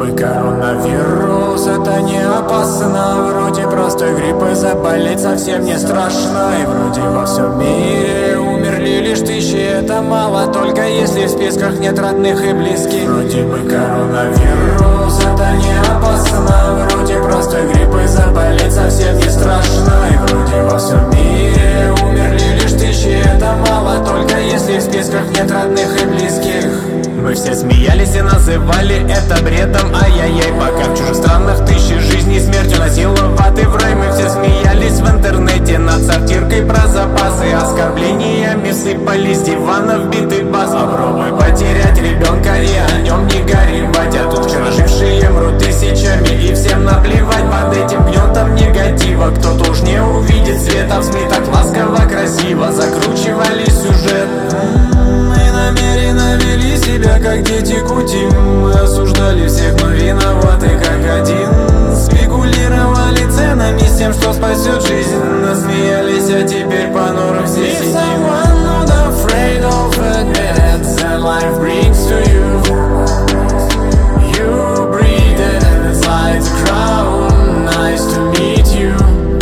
бы коронавирус это не опасно, вроде простой грипп и заболеть совсем не страшно. И вроде во всем мире умерли лишь тысячи, это мало, только если в списках нет родных и близких. Вроде бы коронавирус это не опасно, вроде простой грипп и заболеть совсем не страшно. И вроде во всем мире умерли лишь тысячи, это мало, только если в списках нет родных и близких. Мы все смеялись и называли это бредом, ай-яй-яй, пока в чужих странах тысячи жизней смертью насиловаты в рай. Мы все смеялись в интернете над сортиркой про запасы, оскорблениями сыпались диванов битый бас. Попробуй потерять ребенка и о нем не горевать, а тут вчера жившие мрут тысячами и всем наплевать. Под этим гнетом негатива кто-то уж не увидит света в СМИ, так ласково, красиво закручивали сюжет. Мы намеренно вели себя как дети кутим, мы осуждали всех, но виноваты как один. Спекулировали ценами с тем, что спасет жизнь, насмеялись, а теперь понуры все сидим. If someone not afraid of the death that life brings to you, you breathe inside the crown, nice to meet you.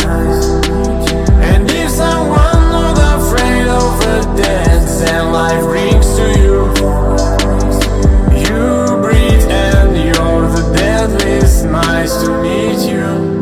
And if someone not afraid of the death that life brings to you, you breathe and you're the deadliest, nice to meet you.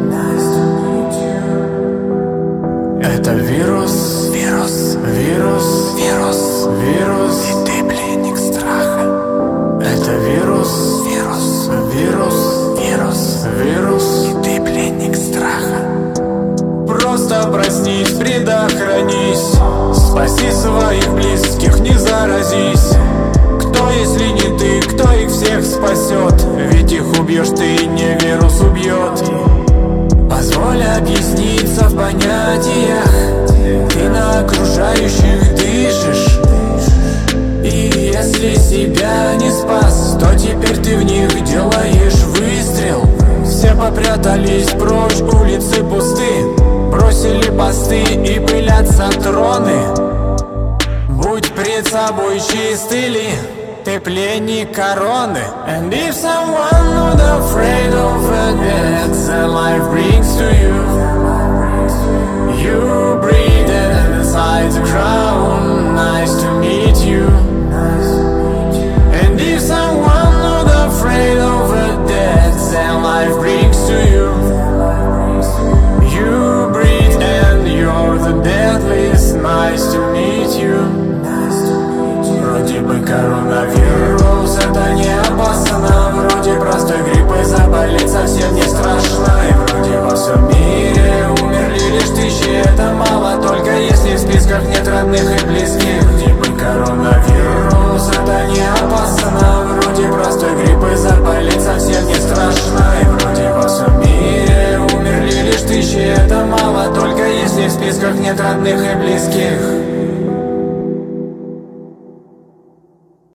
Это вирус, вирус, вирус, вирус, вирус, и ты пленник страха. Это вирус, вирус, вирус, вирус, вирус, и ты пленник страха. Просто проснись, предохранись, спаси своих близких, не заразись. Кто, если не ты, кто их всех спасет? Ведь их убьешь ты, не вирус убьет. Позволь объясниться в понятиях, ты на окружающих дышишь. И если себя не спас, то теперь ты в них делаешь выстрел. Все попрятались прочь, улицы пусты, бросили посты и пылятся троны. Будь пред собой чистый ли, ты пленник короны. And if someone not afraid of the death that life brings to you, you breathe inside the crown, nice to meet you. And if someone not afraid of the death that life brings to you, you breathe and you're the deadliest, nice to meet you. Вроде бы коронавирус это не опасно, вроде простой грипп и заболеть совсем не страшно. И вроде во всем мире умерли лишь тысячи, это мало, только если в списках нет родных и близких.